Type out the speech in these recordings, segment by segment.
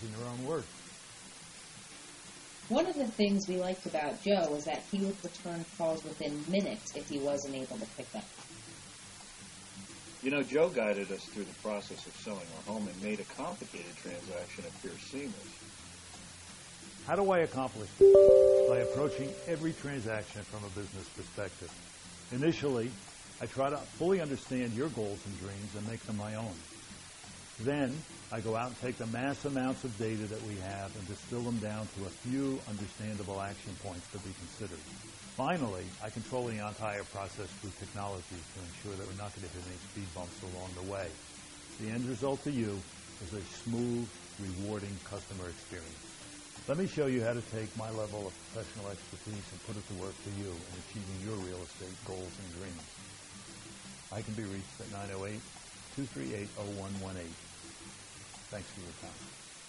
using their own words. One of the things we liked about Joe was that he would return calls within minutes if he wasn't able to pick up. You know, Joe guided us through the process of selling our home and made a complicated transaction appear seamless. How do I accomplish this? By approaching every transaction from a business perspective. Initially, I try to fully understand your goals and dreams and make them my own. Then, I go out and take the mass amounts of data that we have and distill them down to a few understandable action points to be considered. Finally, I control the entire process through technology to ensure that we're not going to hit any speed bumps along the way. The end result to you is a smooth, rewarding customer experience. Let me show you how to take my level of professional expertise and put it to work for you in achieving your real estate goals and dreams. I can be reached at 908-238-0118. Thanks for your time.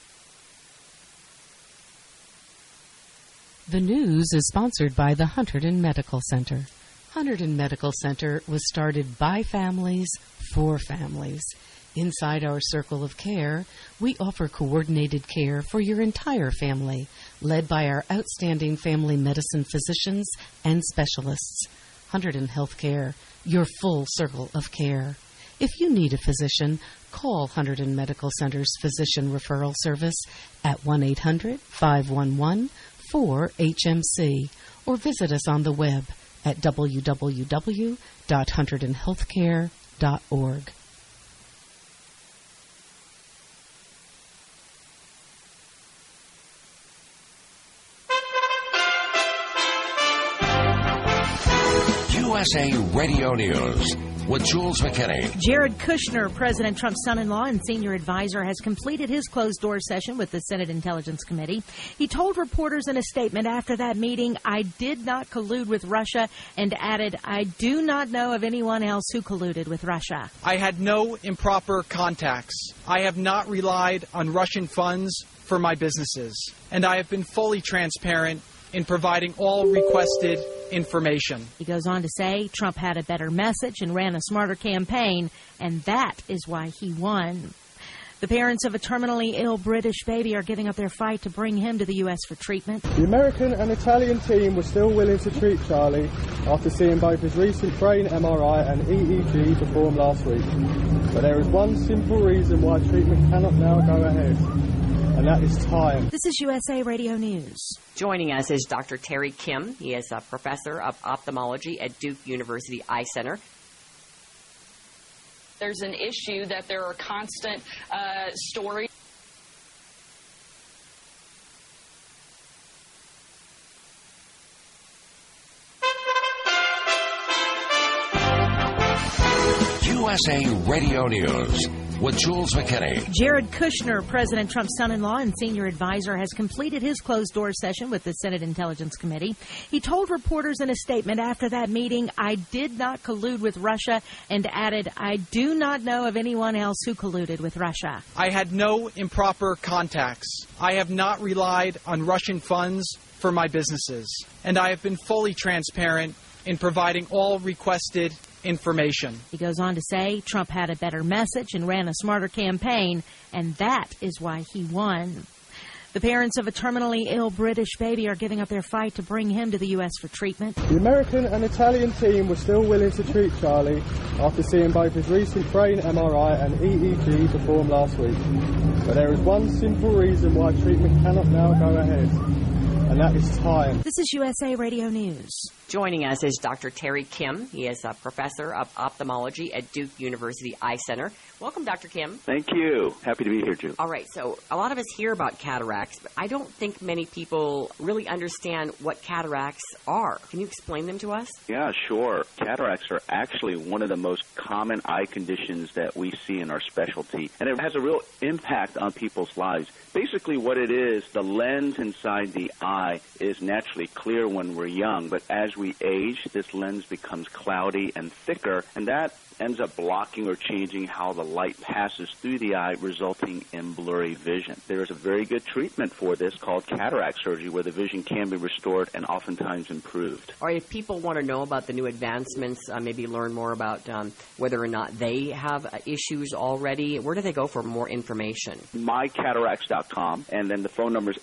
The news is sponsored by the Hunterdon Medical Center. Hunterdon Medical Center was started by families for families. Inside our circle of care, we offer coordinated care for your entire family, led by our outstanding family medicine physicians and specialists. Hunterdon Healthcare, your full circle of care. If you need a physician, call Hunterdon Medical Center's Physician Referral Service at 1-800-511-4HMC or visit us on the web at www.hunterdonhealthcare.org. USA Radio News with Jules McKinney. Jared Kushner, President Trump's son-in-law and senior advisor, has completed his closed-door session with the Senate Intelligence Committee. He told reporters in a statement after that meeting, "I did not collude with Russia," and added, "I do not know of anyone else who colluded with Russia." I had no improper contacts. I have not relied on Russian funds for my businesses, and I have been fully transparent in providing all requested information. He goes on to say Trump had a better message and ran a smarter campaign, and that is why he won. The parents of a terminally ill British baby are giving up their fight to bring him to the U.S. for treatment. The American and Italian team were still willing to treat Charlie after seeing both his recent brain MRI and EEG performed last week. But there is one simple reason why treatment cannot now go ahead, and that is time. This is USA Radio News. Joining us is Dr. Terry Kim. He is a professor of ophthalmology at Duke University Eye Center. There's an issue that there are constant stories. USA Radio News with Jules McKinney. Jared Kushner, President Trump's son-in-law and senior advisor, has completed his closed-door session with the Senate Intelligence Committee. He told reporters in a statement after that meeting, "I did not collude with Russia," and added, "I do not know of anyone else who colluded with Russia." I had no improper contacts. I have not relied on Russian funds for my businesses, and I have been fully transparent in providing all requested information. He goes on to say Trump had a better message and ran a smarter campaign, and that is why he won. The parents of a terminally ill British baby are giving up their fight to bring him to the U.S. for treatment. The American and Italian team were still willing to treat Charlie after seeing both his recent brain MRI and EEG performed last week. But there is one simple reason why treatment cannot now go ahead, and that is time. This is USA Radio News. Joining us is Dr. Terry Kim. He is a professor of ophthalmology at Duke University Eye Center. Welcome, Dr. Kim. Thank you. Happy to be here, Jude. All right, so a lot of us hear about cataracts, but I don't think many people really understand what cataracts are. Can you explain them to us? Yeah, sure. Cataracts are actually one of the most common eye conditions that we see in our specialty, and it has a real impact on people's lives. Basically what it is, the lens inside the eye is naturally clear when we're young, but as we we age, this lens becomes cloudy and thicker, and that ends up blocking or changing how the light passes through the eye, resulting in blurry vision. There is a very good treatment for this called cataract surgery, where the vision can be restored and oftentimes improved. Or if people want to know about the new advancements, maybe learn more about whether or not they have issues already, where do they go for more information? MyCataracts.com, and then the phone number is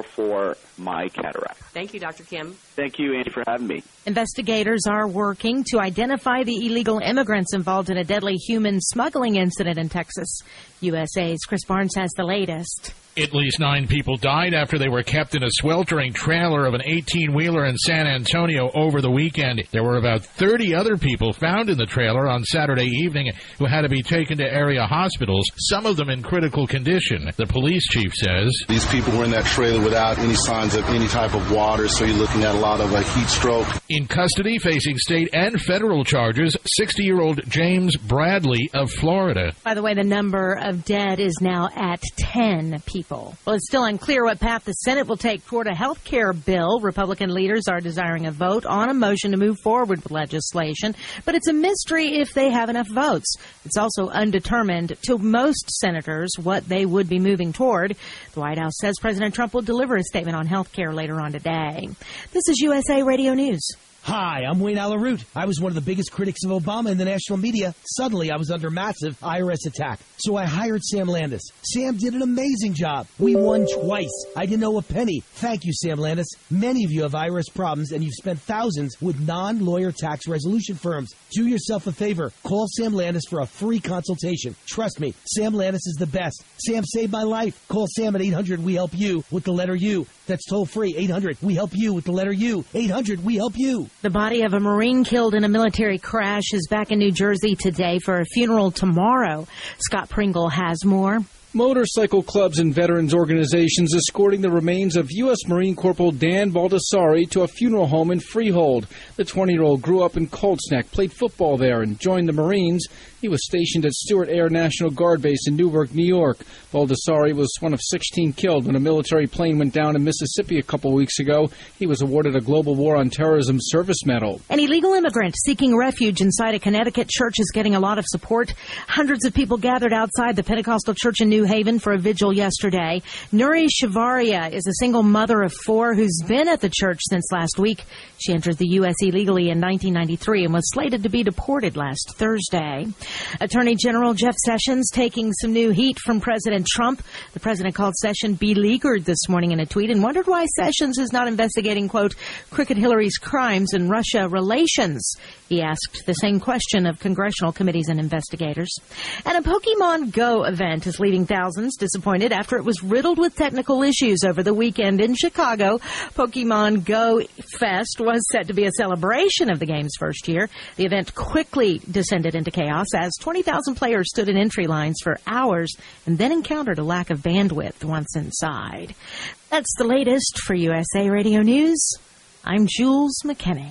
844-MyCataract. Thank you, Dr. Kim. Thank you, Andy, for having me. Investigators are working to identify the illegal immigrants involved in a deadly human smuggling incident in Texas. USA's Chris Barnes has the latest. At least 9 people died after they were kept in a sweltering trailer of an 18-wheeler in San Antonio over the weekend. There were about 30 other people found in the trailer on Saturday evening who had to be taken to area hospitals, some of them in critical condition. The police chief says, these people were in that trailer without any signs of any type of water, so you're looking at a lot of a heat stroke. In custody, facing state and federal charges, 60-year-old James Bradley of Florida. By the way, the number of dead is now at 10 people. Well, it's still unclear what path the Senate will take toward a health care bill. Republican leaders are desiring a vote on a motion to move forward with legislation, but it's a mystery if they have enough votes. It's also undetermined to most senators what they would be moving toward. The White House says President Trump will deliver a statement on health care later on today. This is USA Radio News. Hi, I'm Wayne Alaroot. I was one of the biggest critics of Obama in the national media. Suddenly, I was under massive IRS attack. So I hired Sam Landis. Sam did an amazing job. We won twice. I didn't owe a penny. Thank you, Sam Landis. Many of you have IRS problems, and you've spent thousands with non-lawyer tax resolution firms. Do yourself a favor. Call Sam Landis for a free consultation. Trust me, Sam Landis is the best. Sam saved my life. Call Sam at 800-WE-HELP-YOU with the letter U. That's toll free. 800-WE-HELP-YOU with the letter U. 800-WE-HELP-YOU. The body of a Marine killed in a military crash is back in New Jersey today for a funeral tomorrow. Scott Pringle has more. Motorcycle clubs and veterans organizations escorting the remains of U.S. Marine Corporal Dan Baldessari to a funeral home in Freehold. The 20-year-old grew up in Cold Snack, played football there, and joined the Marines. He was stationed at Stewart Air National Guard Base in Newark, New York. Baldessari was one of 16 killed when a military plane went down in Mississippi a couple weeks ago. He was awarded a Global War on Terrorism Service Medal. An illegal immigrant seeking refuge inside a Connecticut church is getting a lot of support. Hundreds of people gathered outside the Pentecostal church in New Haven for a vigil yesterday. Nuri Shavaria is a single mother of 4 who's been at the church since last week. She entered the U.S. illegally in 1993 and was slated to be deported last Thursday. Attorney General Jeff Sessions taking some new heat from President Trump. The president called Sessions beleaguered this morning in a tweet and wondered why Sessions is not investigating, quote, Cricket Hillary's crimes and Russia relations. He asked the same question of congressional committees and investigators. And a Pokemon Go event is leaving thousands disappointed after it was riddled with technical issues over the weekend in Chicago. Pokemon Go Fest was set to be a celebration of the game's first year. The event quickly descended into chaos as 20,000 players stood in entry lines for hours and then encountered a lack of bandwidth once inside. That's the latest for USA Radio News. I'm Jules McKinney.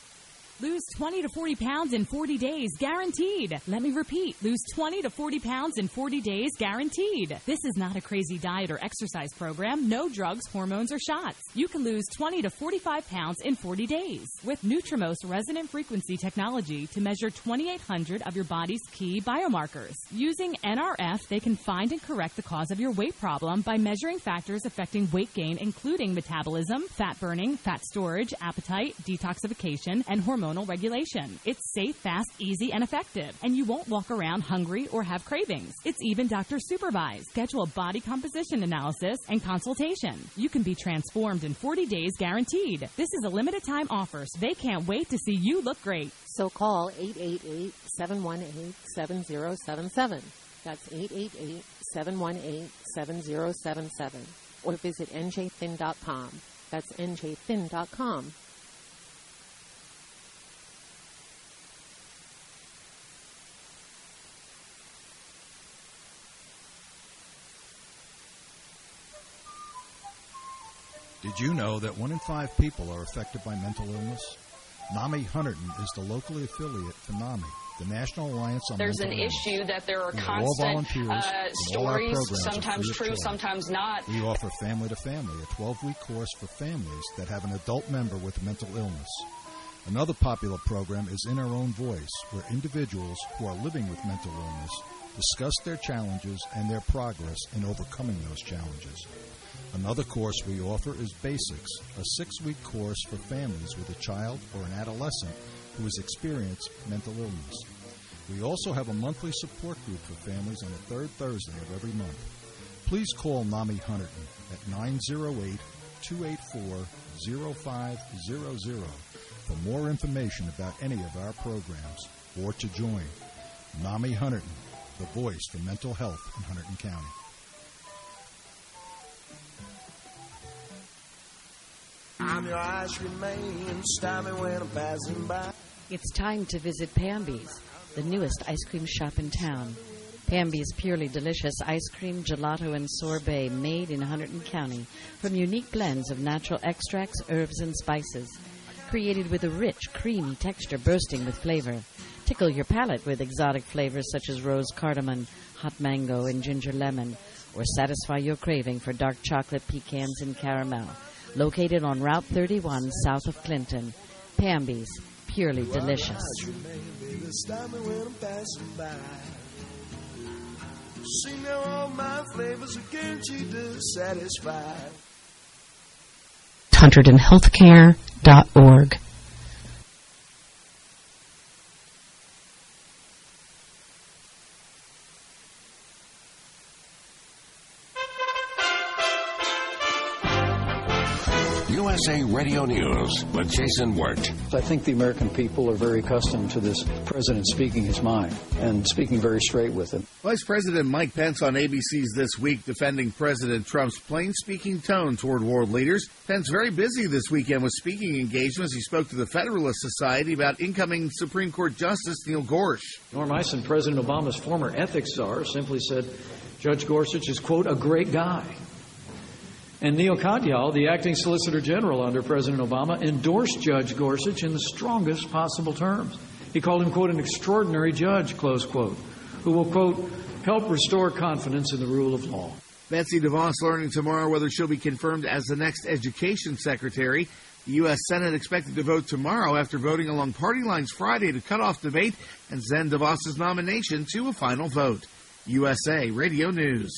Lose 20 to 40 pounds in 40 days, guaranteed. Let me repeat. Lose 20 to 40 pounds in 40 days, guaranteed. This is not a crazy diet or exercise program. No drugs, hormones, or shots. You can lose 20 to 45 pounds in 40 days with Nutrimost resonant frequency technology to measure 2,800 of your body's key biomarkers. Using NRF, they can find and correct the cause of your weight problem by measuring factors affecting weight gain, including metabolism, fat burning, fat storage, appetite, detoxification, and hormonal regulation. It's safe, fast, easy, and effective. And you won't walk around hungry or have cravings. It's even doctor supervised. Schedule a body composition analysis and consultation. You can be transformed in 40 days guaranteed. This is a limited time offer, so they can't wait to see you look great. So call 888-718-7077. That's 888-718-7077. Or visit njthin.com. That's njthin.com. Did you know that 1 in 5 people are affected by mental illness? NAMI Hunterdon is the locally affiliate for NAMI, the National Alliance on There's Mental Illness. There's an issue that there are We constant stories, free sometimes of true, charge. sometimes not. We offer Family to Family, a 12-week course for families that have an adult member with mental illness. Another popular program is In Our Own Voice, where individuals who are living with mental illness discuss their challenges and their progress in overcoming those challenges. Another course we offer is Basics, a 6-week course for families with a child or an adolescent who has experienced mental illness. We also have a monthly support group for families on the third Thursday of every month. Please call NAMI Hunterdon at 908-284-0500 for more information about any of our programs or to join. NAMI Hunterdon, the voice for mental health in Hunterdon County. I'm your ice cream man, stop me when I'm passing by. It's time to visit Pamby's, the newest ice cream shop in town. Pamby's purely delicious ice cream, gelato, and sorbet made in Hunterdon County from unique blends of natural extracts, herbs, and spices. Created with a rich, creamy texture bursting with flavor. Tickle your palate with exotic flavors such as rose cardamom, hot mango, and ginger lemon, or satisfy your craving for dark chocolate, pecans, and caramel. Located on Route 31 south of Clinton. Pamby's, purely delicious. Stop me when I'm passing by. See now all my flavors are guaranteed to satisfy. HunterdonHealthcare.org. USA Radio News with Jason Wirt. I think the American people are very accustomed to this president speaking his mind and speaking very straight with it. Vice President Mike Pence on ABC's This Week defending President Trump's plain-speaking tone toward world leaders. Pence very busy this weekend with speaking engagements. He spoke to the Federalist Society about incoming Supreme Court Justice Neil Gorsuch. Norm Eisen, President Obama's former ethics czar, simply said Judge Gorsuch is, quote, a great guy. And Neil Katyal, the acting Solicitor General under President Obama, endorsed Judge Gorsuch in the strongest possible terms. He called him, quote, an extraordinary judge, close quote, who will, quote, help restore confidence in the rule of law. Betsy DeVos learning tomorrow whether she'll be confirmed as the next education secretary. The U.S. Senate expected to vote tomorrow after voting along party lines Friday to cut off debate and send DeVos' nomination to a final vote. USA Radio News.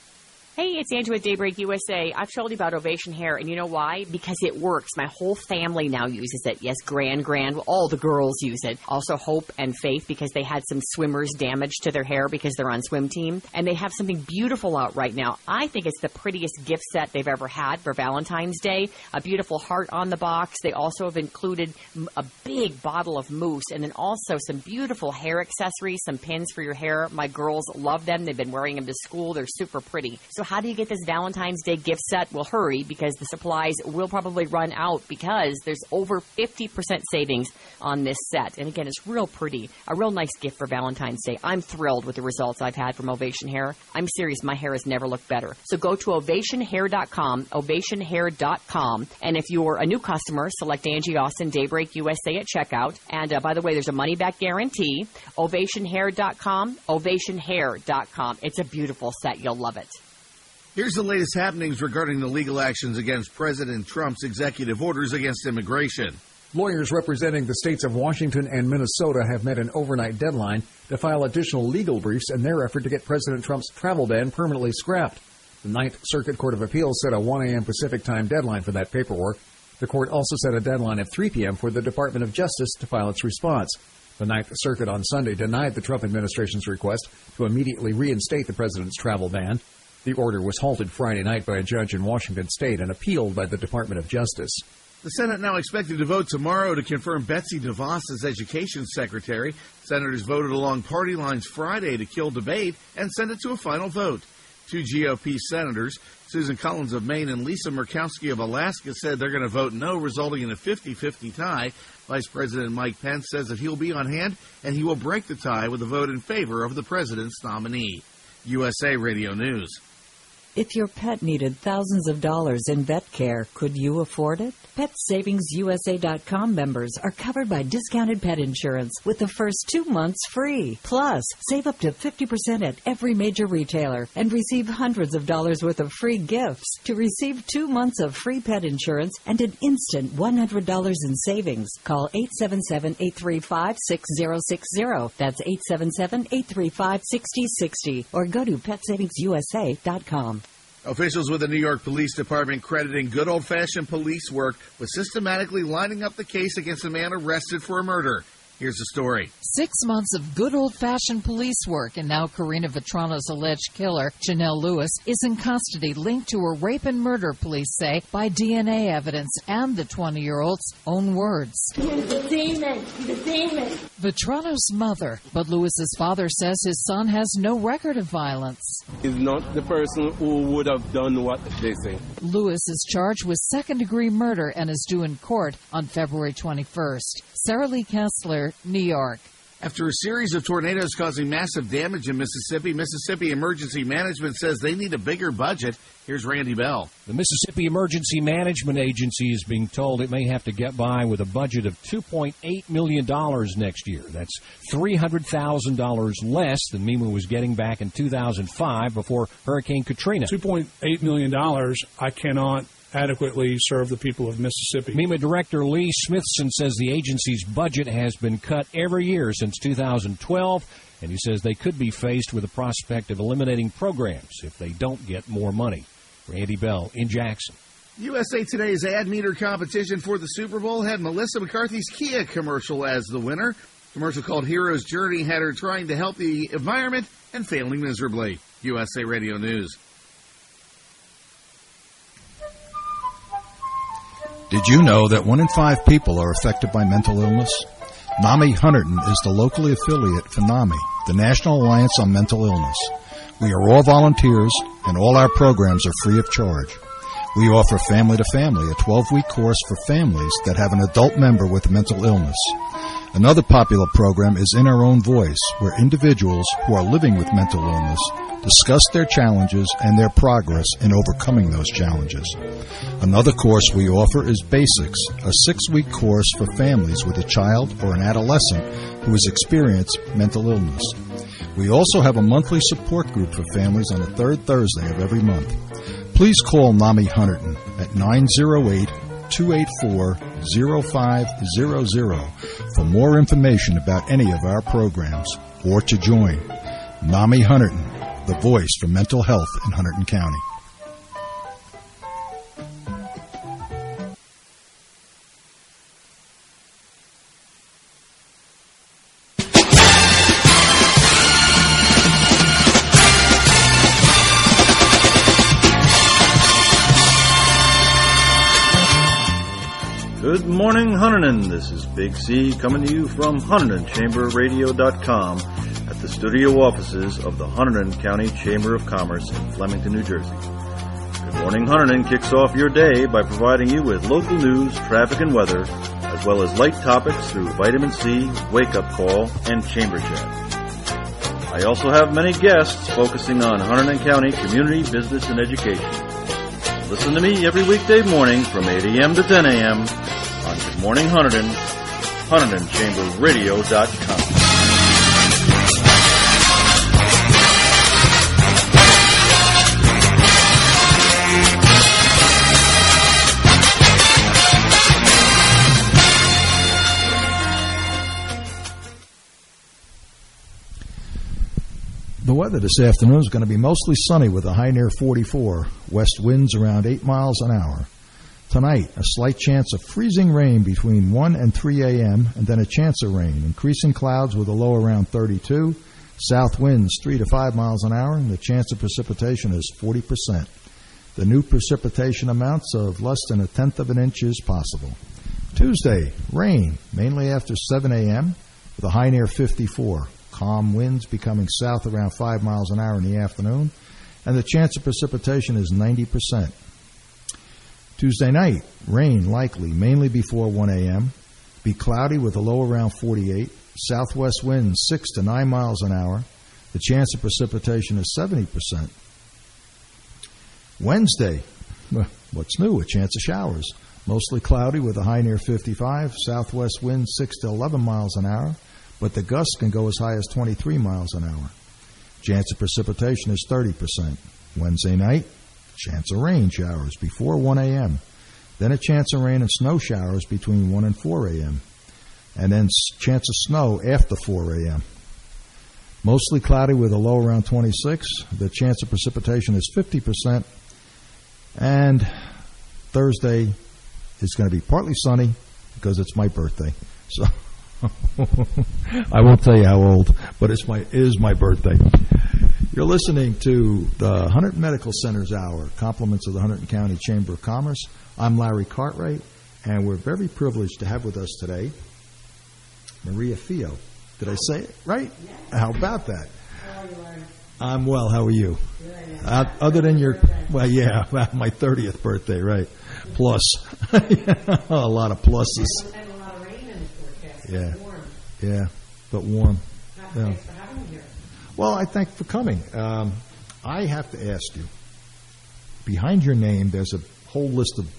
Hey, it's Andrew at Daybreak USA. I've told you about Ovation Hair, and you know why? Because it works. My whole family now uses it. Yes, Grand. All the girls use it. Also Hope and Faith, because they had some swimmers damage to their hair because they're on swim team. And they have something beautiful out right now. I think it's the prettiest gift set they've ever had for Valentine's Day. A beautiful heart on the box. They also have included a big bottle of mousse, and then also some beautiful hair accessories, some pins for your hair. My girls love them. They've been wearing them to school. They're super pretty. So how do you get this Valentine's Day gift set? Well, hurry, because the supplies will probably run out because there's over 50% savings on this set. And again, it's real pretty. A real nice gift for Valentine's Day. I'm thrilled with the results I've had from Ovation Hair. I'm serious. My hair has never looked better. So go to ovationhair.com, ovationhair.com. And if you're a new customer, select Angie Austin Daybreak USA at checkout. And by the way, there's a money-back guarantee. Ovationhair.com, ovationhair.com. It's a beautiful set. You'll love it. Here's the latest happenings regarding the legal actions against President Trump's executive orders against immigration. Lawyers representing the states of Washington and Minnesota have met an overnight deadline to file additional legal briefs in their effort to get President Trump's travel ban permanently scrapped. The Ninth Circuit Court of Appeals set a 1 a.m. Pacific time deadline for that paperwork. The court also set a deadline of 3 p.m. for the Department of Justice to file its response. The Ninth Circuit on Sunday denied the Trump administration's request to immediately reinstate the president's travel ban. The order was halted Friday night by a judge in Washington state and appealed by the Department of Justice. The Senate now expected to vote tomorrow to confirm Betsy DeVos as education secretary. Senators voted along party lines Friday to kill debate and send it to a final vote. 2 GOP senators, Susan Collins of Maine and Lisa Murkowski of Alaska, said they're going to vote no, resulting in a 50-50 tie. Vice President Mike Pence says that he'll be on hand and he will break the tie with a vote in favor of the president's nominee. USA Radio News. If your pet needed thousands of dollars in vet care, could you afford it? PetSavingsUSA.com members are covered by discounted pet insurance with the first 2 months free. Plus, save up to 50% at every major retailer and receive hundreds of dollars worth of free gifts. To receive 2 months of free pet insurance and an instant $100 in savings, call 877-835-6060. That's 877-835-6060. Or go to PetSavingsUSA.com. Officials with the New York Police Department crediting good old-fashioned police work with systematically lining up the case against a man arrested for a murder. Here's the story. 6 months of good old-fashioned police work, and now Karina Vetrano's alleged killer, Janelle Lewis, is in custody linked to her rape and murder, police say, by DNA evidence and the 20-year-old's own words. He's a demon. He's a demon. Vetrano's mother, but Lewis's father says his son has no record of violence. He's not the person who would have done what they say. Lewis is charged with second-degree murder and is due in court on February 21st. Sarah Lee Kessler, New York. After a series of tornadoes causing massive damage in Mississippi, Mississippi Emergency Management says they need a bigger budget. Here's Randy Bell. The Mississippi Emergency Management Agency is being told it may have to get by with a budget of $2.8 million next year. That's $300,000 less than MEMA was getting back in 2005 before Hurricane Katrina. $2.8 million, I cannot adequately serve the people of Mississippi. MEMA Director Lee Smithson says the agency's budget has been cut every year since 2012, and he says they could be faced with the prospect of eliminating programs if they don't get more money. Randy Bell in Jackson. USA Today's ad meter competition for the Super Bowl had Melissa McCarthy's Kia commercial as the winner. The commercial called Hero's Journey had her trying to help the environment and failing miserably. USA Radio News. Did you know that 1 in 5 people are affected by mental illness? NAMI Hunterdon is the locally affiliate for NAMI, the National Alliance on Mental Illness. We are all volunteers, and all our programs are free of charge. We offer Family to Family, a 12-week course for families that have an adult member with a mental illness. Another popular program is In Our Own Voice, where individuals who are living with mental illness discuss their challenges and their progress in overcoming those challenges. Another course we offer is Basics, a 6-week course for families with a child or an adolescent who has experienced mental illness. We also have a monthly support group for families on the third Thursday of every month. Please call NAMI Hunterdon at 908-284-0500 for more information about any of our programs or to join. NAMI Hunterdon, the voice for mental health in Hunterdon County. Good morning, Hunterdon. This is Big C coming to you from HunterdonChamberRadio.com at the studio offices of the Hunterdon County Chamber of Commerce in Flemington, New Jersey. Good morning, Hunterdon kicks off your day by providing you with local news, traffic, and weather, as well as light topics through Vitamin C, Wake Up Call, and Chamber Chat. I also have many guests focusing on Hunterdon County community, business, and education. Listen to me every weekday morning from 8 a.m. to 10 a.m. on Good Morning Hunterdon, HunterdonChamberRadio.com. The weather this afternoon is going to be mostly sunny with a high near 44, west winds around 8 miles an hour. Tonight, a slight chance of freezing rain between 1 and 3 a.m., and then a chance of rain. Increasing clouds with a low around 32, south winds 3 to 5 miles an hour, and the chance of precipitation is 40%. The new precipitation amounts of less than 1/10 of an inch is possible. Tuesday, rain, mainly after 7 a.m., with a high near 54. Calm winds becoming south around 5 miles an hour in the afternoon, and the chance of precipitation is 90%. Tuesday night, rain likely, mainly before 1 a.m. Be cloudy with a low around 48. Southwest winds 6 to 9 miles an hour. The chance of precipitation is 70%. Wednesday, what's new? A chance of showers. Mostly cloudy with a high near 55. Southwest winds 6 to 11 miles an hour, but the gusts can go as high as 23 miles an hour. Chance of precipitation is 30%. Wednesday night, chance of rain showers before 1 a.m. Then a chance of rain and snow showers between 1 and 4 a.m. And then chance of snow after 4 a.m. Mostly cloudy with a low around 26. The chance of precipitation is 50%. And Thursday is going to be partly sunny because it's my birthday. So I won't tell you how old, but it is my birthday. You're listening to the Hunterdon Medical Center's Hour, compliments of the Hunterdon County Chamber of Commerce. I'm Larry Cartwright, and we're very privileged to have with us today Maria Fio. Did I say it right? Yeah. How about that? How are you, Larry? I'm well. How are you? Good. Other than your, well, yeah, my 30th birthday, right? Plus. A lot of pluses. And a lot of rain in the forecast. Yeah. Warm. Yeah, but warm. Thanks for having me here. Well, I thank you for coming. I have to ask you, behind your name, there's a whole list of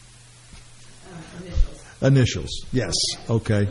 initials. Yes, okay.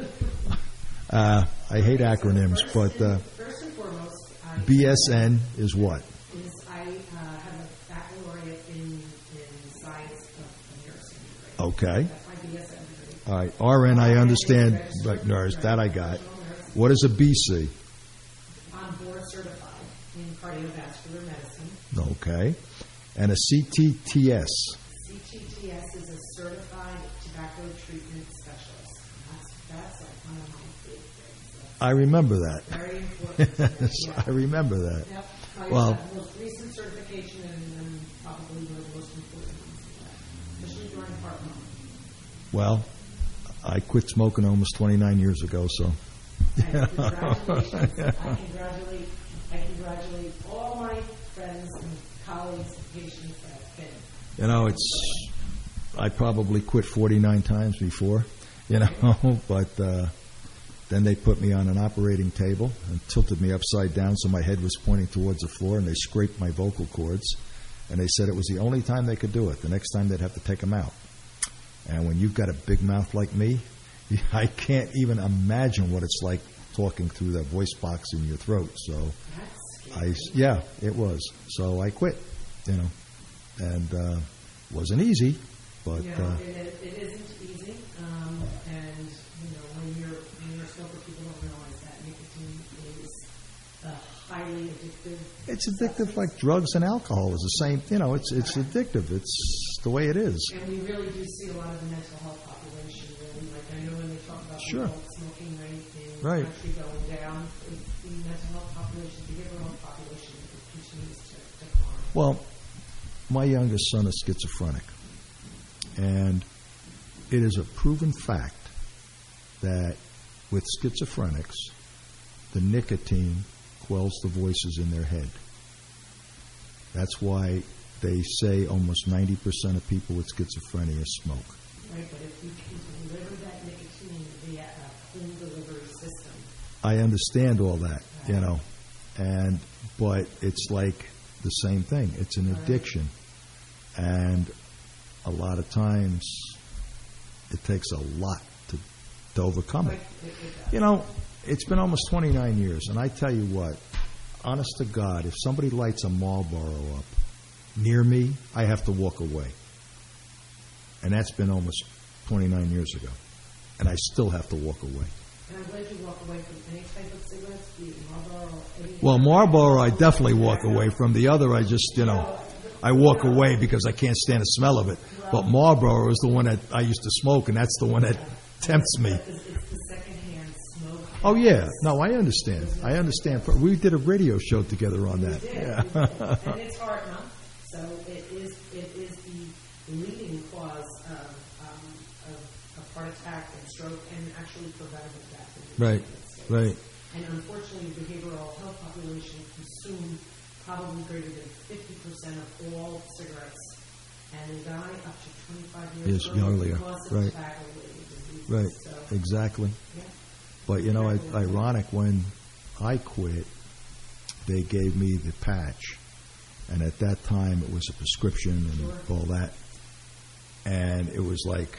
I hate acronyms, but First and foremost, BSN is what? I have a baccalaureate in science of nursing. Okay. That's my BSN degree. All right. RN, I understand, but nurse, that I got. What is a BC? I'm board certified in cardiovascular medicine. Okay. And a CTTS? CTTS is a certified tobacco treatment specialist. That's like one of my big things. I remember that. Very important. Yeah. I remember that. Yep. Well, the most recent certification and probably one of the most important ones, especially during Part 1. Well, I quit smoking almost 29 years ago, so. Congratulations. I congratulate all my friends and colleagues and patients that have been. You know, I probably quit 49 times before, but then they put me on an operating table and tilted me upside down so my head was pointing towards the floor, and they scraped my vocal cords, and they said it was the only time they could do it. The next time they'd have to take them out. And when you've got a big mouth like me, I can't even imagine what it's like talking through that voice box in your throat. So, yeah, it was. So I quit, and wasn't easy, but it isn't easy. And when you're a smoker, people don't realize that nicotine is highly addictive. It's addictive like drugs and alcohol is the same. It's addictive. It's the way it is. And we really do see a lot of the mental health population. Really, like I know when they talk about the adult smoking rate in the country going down, the mental health population, the behavioral health population, continues to decline. Well, my youngest son is schizophrenic, and it is a proven fact that with schizophrenics, the nicotine quells the voices in their head. That's why they say almost 90% of people with schizophrenia smoke. Right, but if you can deliver that nicotine via a clean delivery system. I understand all that, but it's like the same thing. It's an addiction. And a lot of times it takes a lot to overcome it. It's been almost 29 years, and I tell you what, honest to God, if somebody lights a Marlboro up near me, I have to walk away. And that's been almost 29 years ago. And I still have to walk away. And I'm glad you walk away from any type of cigarettes, be it Marlboro or any. Well, Marlboro I definitely walk away from. The other I just, I walk away because I can't stand the smell of it. But Marlboro is the one that I used to smoke, and that's the one that tempts me. It's the secondhand smoke. Oh, yeah. No, I understand. We did a radio show together on that. Yeah. And it's heart month, so it is the leading cause of heart attack and stroke and actually preventable death. Right. And unfortunately, the behavioral health population consume probably greater than 50% of all cigarettes, and they die up to 25 years earlier because of tobacco-related diseases. Right, so, exactly. Yeah. But, ironic, when I quit, they gave me the patch. And at that time, it was a prescription and all that. And it was like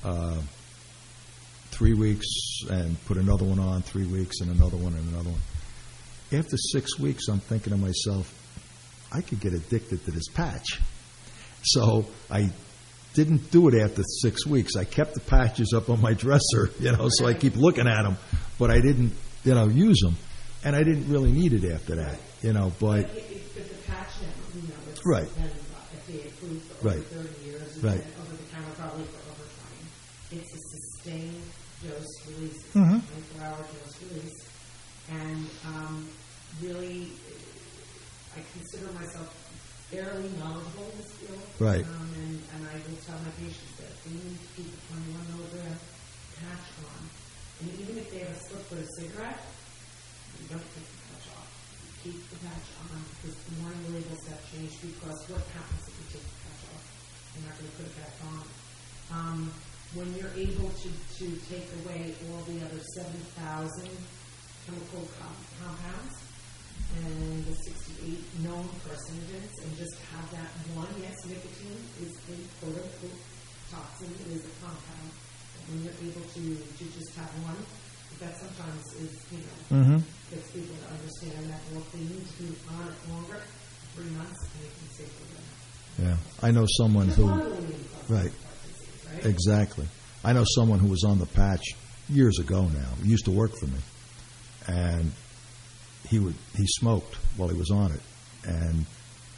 3 weeks and put another one on, 3 weeks and another one and another one. After 6 weeks, I'm thinking to myself, I could get addicted to this patch. So I didn't do it after 6 weeks. I kept the patches up on my dresser, so I keep looking at them, but I didn't, use them. And I didn't really need it after that, but... But the patch now, it's right. been FDA approved for over 30 years. It's right. been over the counter probably for over 20. It's a sustained dose release. It's Mm-hmm. a 24-hour dose release. And really, I consider myself fairly knowledgeable in this field. Right. And I will tell my patients that they need to keep a 21 milligram patch on. And even if they have a slip with a cigarette, you don't take the patch off. You keep the patch on because the warning labels have changed because what happens if you take the patch off? You're not going to put it back on. When you're able to take away all the other 7,000 chemical compounds and the 68 known carcinogens and just have that one, yes, nicotine is a quote-unquote toxin, it is a compound. But when you're able to just have one, that sometimes is, gets people to understand that, well, if they need to be on it longer, 3 months, and they can save for them. Yeah, I know someone who... Right. Exactly. I know someone who was on the patch years ago now. He used to work for me. And he smoked while he was on it. And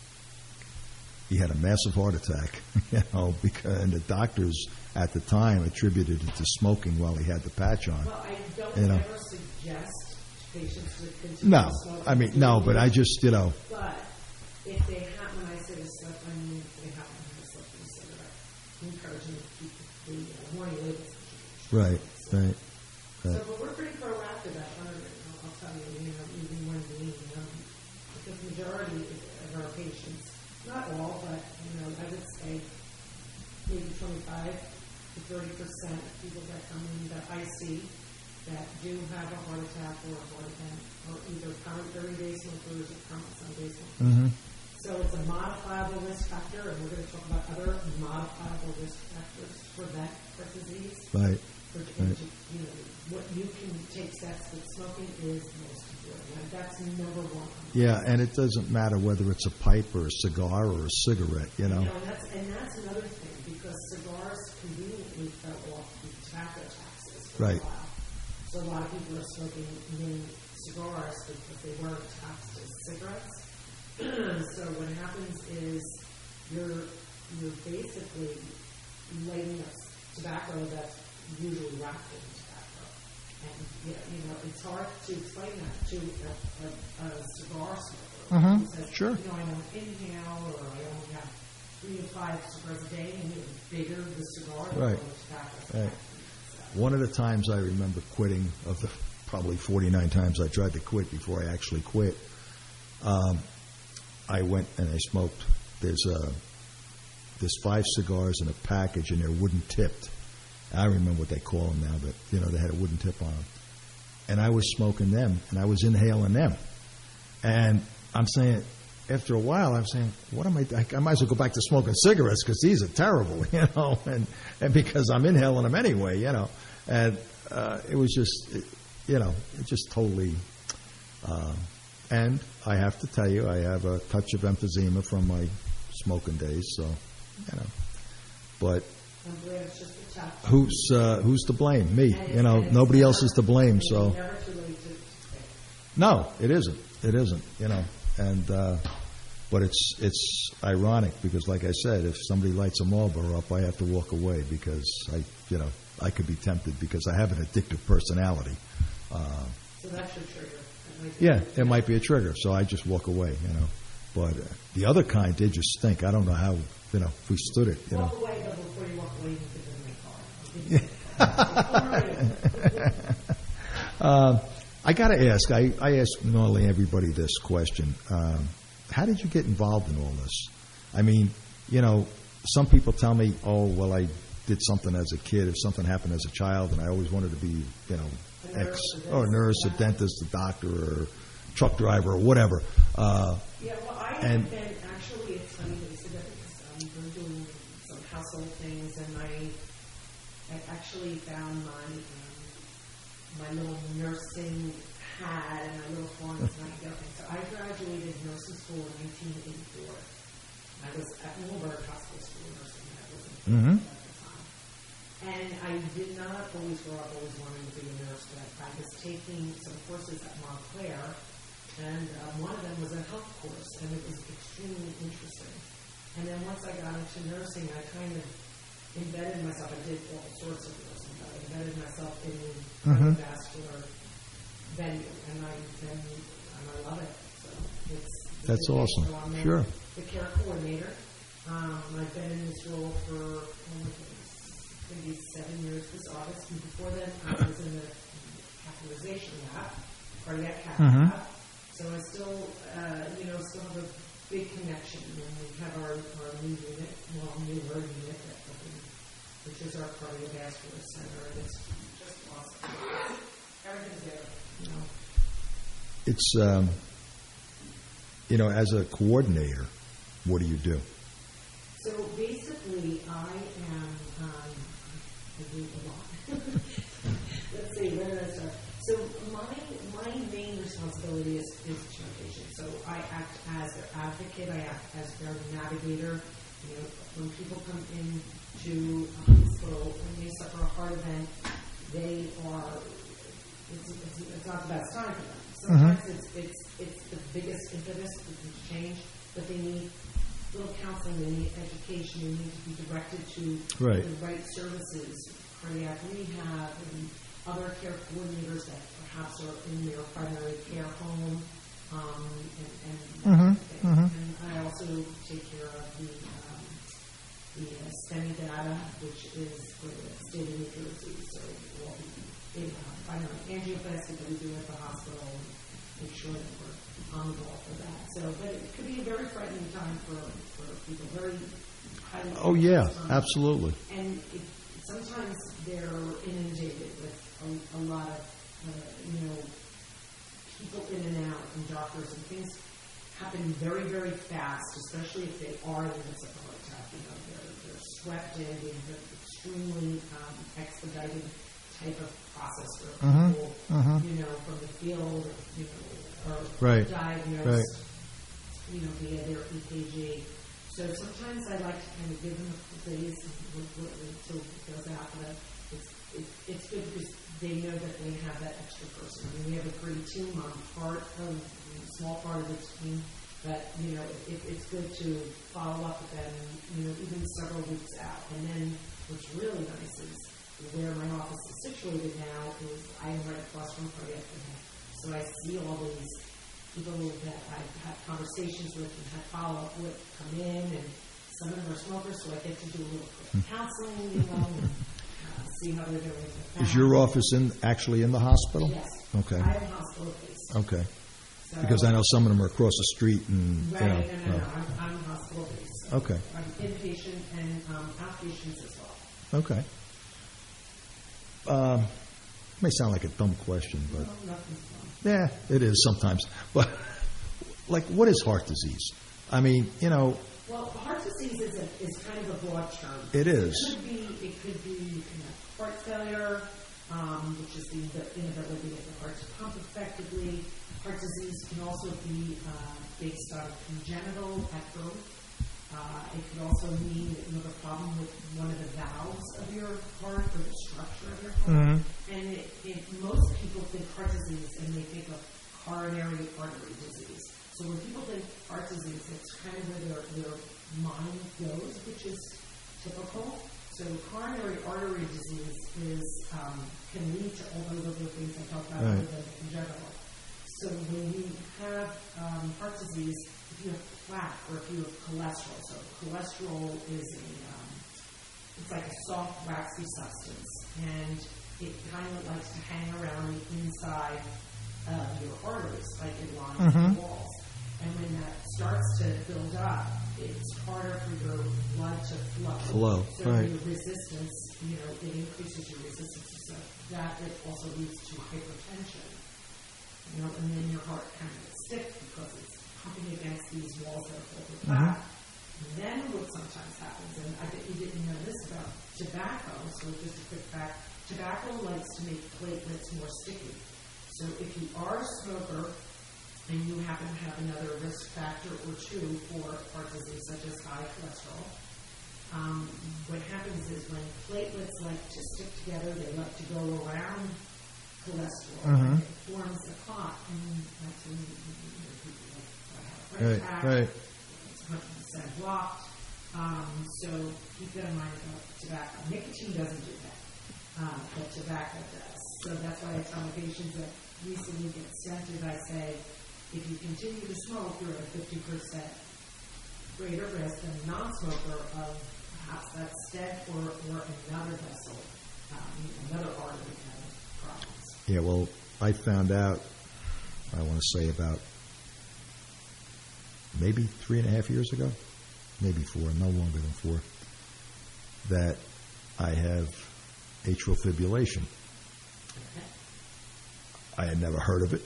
he had a massive heart attack, and the doctors at the time attributed it to smoking while he had the patch on. Well, I don't ever suggest patients to continue No, smoking. I mean, no, but I just, But if they have, when I say the slip, I mean if they happen to have a slip in a cigarette, I'm encouraging them to keep the warning labels. Right. So, but we're pretty proactive at Hunter. I'll tell you, even when we, because the majority of our patients, not all, but, I would say maybe 25 to 30% of people that come in that I see that do have a heart attack or a heart event, or either current 30-day smokers or current Sunday smokers. Mm-hmm. So it's a modifiable risk factor, and we're going to talk about other modifiable risk factors for that disease. Right. What you can take steps with smoking is most important. And that's number one. Yeah, and it doesn't matter whether it's a pipe or a cigar or a cigarette, And that's another thing, because cigars conveniently fell off the tobacco taxes for a while. So a lot of people are smoking mini cigars because they weren't taxed as cigarettes. So what happens is you're basically lighting up tobacco that's usually wrapped in tobacco. And it's hard to explain that to a cigar smoker. Who says, sure. I don't inhale, or I only have 3 to 5 cigars a day, and the bigger the cigar, the more tobacco. Right. One of the times I remember quitting, of the probably 49 times I tried to quit before I actually quit, I went and I smoked. There's 5 cigars in a package, and they're wooden tipped. I remember what they call them now, but they had a wooden tip on them. And I was smoking them, and I was inhaling them. And I'm saying, after a while, I'm saying, what am I might as well go back to smoking cigarettes because these are terrible, and because I'm inhaling them anyway, And it was just, it just totally. And I have to tell you, I have a touch of emphysema from my smoking days, so, But who's to blame? Me. Nobody else is to blame. So. No, it isn't. It isn't. And but it's ironic because, like I said, if somebody lights a Marlboro up, I have to walk away because I could be tempted because I have an addictive personality. So that's your trigger. Yeah, it might be a trigger. So I just walk away. But the other kind, they just stink. I don't know how. If we stood it. Walk away, but before you walk away, you put them in the car. I got to ask. I ask normally everybody this question. How did you get involved in all this? I mean, some people tell me, oh, well, I did something as a kid, if something happened as a child, and I always wanted to be, a nurse, a dentist, a doctor, or truck driver, or whatever. I have been actually some household things, and I actually found my little nursing hat and my little Florence Nightingale thing. So I graduated nursing school in 1984. I was at Middleburg Hospital School of Nursing. I was in at the time. And I did not always grow up always wanting to be a nurse, but I was taking some courses at Montclair, and one of them was a health course, and it was extremely interesting. And then once I got into nursing, I kind of embedded myself. I did all sorts of nursing, but I embedded myself in the cardiovascular venue, and I love it. So that's awesome. So I'm sure. The care coordinator. I've been in this role for maybe 7 years this August. And before then, I was in the catheterization lab, cardiac cath lab. So I still, still have a big connection. And we have our new unit, newer unit, which is our cardiovascular center. And it's just awesome. Everything's there. It's, as a coordinator, what do you do? So basically, I am, I do a lot. Let's see, where did I start? So my main responsibility is communication. So I act as their advocate, I act as their navigator. When people come into a hospital, when they suffer a heart event, it's not the best time for them. Sometimes it's the biggest impetus to change, but they need little counseling, they need education, they need to be directed to the right services, cardiac rehab, and other care coordinators that perhaps are in their primary care home, and I also take care of the STEMI data, which is for the state of New Jersey. So all the primary angioplasty that we do at the hospital, make sure that we're on the ball for that. So, but it could be a very frightening time for people, very highly. Oh yeah, absolutely. And sometimes they're inundated with a lot of people in and out, and doctors, and things happen very, very fast, especially if they are in the midst of a heart attack. They're swept in, they have an extremely expedited type of process where people, from the field, are diagnosed, via their EKG. So sometimes I like to kind of give them a couple days until it goes out, but it's good because they know that they have that extra person. I mean, we have a pretty team. I'm small part of the team, but it's good to follow up with them, even several weeks out. And then what's really nice is where my office is situated now is I am right across from cardiac rehab. So I see all these people that I've had conversations with and had follow-up with come in, and some of them are smokers, so I get to do a little counseling, and see how they're doing. Is your office actually in the hospital? Yes. Okay. I am hospital-based. Okay. So, because I know some of them are across the street and. Right, no. I'm hospital-based. So okay. I'm inpatient and outpatients as well. Okay. May sound like a dumb question, but yeah, it is sometimes. But what is heart disease? I mean, Well, heart disease is kind of a broad term. It is. It could be heart failure, which is the inability of the heart to pump effectively. Heart disease can also be based on congenital at birth. It could also mean that you have a problem with one of the valves of your heart or the structure of your heart. And most people think heart disease and they think of coronary artery disease. So when people think heart disease, it's kind of where their mind goes, which is typical. So coronary artery disease can lead to all those other things I talked about other than congenital. So when you have heart disease, if you have plaque or if you have cholesterol, so cholesterol is it's like a soft, waxy substance, and it kind of likes to hang around the inside of your arteries, like it lines the walls. And when that starts to build up, it's harder for your blood to flow. So your resistance, it increases your resistance. So that it also leads to hypertension. And then your heart kind of gets stiff because it's pumping against these walls that are filled with fat. Then what sometimes happens, and I bet you didn't know this about tobacco, so just a quick fact, tobacco likes to make platelets more sticky. So if you are a smoker and you happen to have another risk factor or two for heart disease, such as high cholesterol, what happens is when platelets like to stick together, they like to go around cholesterol, it forms a clot, and that's when people like have a right. It's 100% blocked. So keep that in mind about tobacco. Nicotine doesn't do that, but tobacco does. So that's why I tell my patients that recently get stented, I say, if you continue to smoke, you're at a 50% greater risk than a non-smoker of perhaps that stent or another vessel, another artery having problems. Yeah, well, I found out, I want to say about maybe 3.5 years ago, maybe 4, no longer than 4, that I have atrial fibrillation. I had never heard of it.